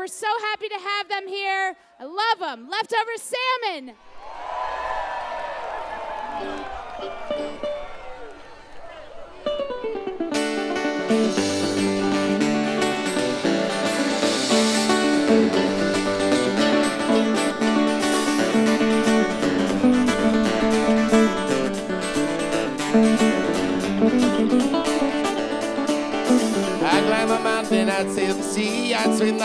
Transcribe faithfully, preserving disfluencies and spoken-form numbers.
we're so happy to have them here. I love them. Leftover Salmon. I'd climb a mountain, I'd sail the sea, I'd swim the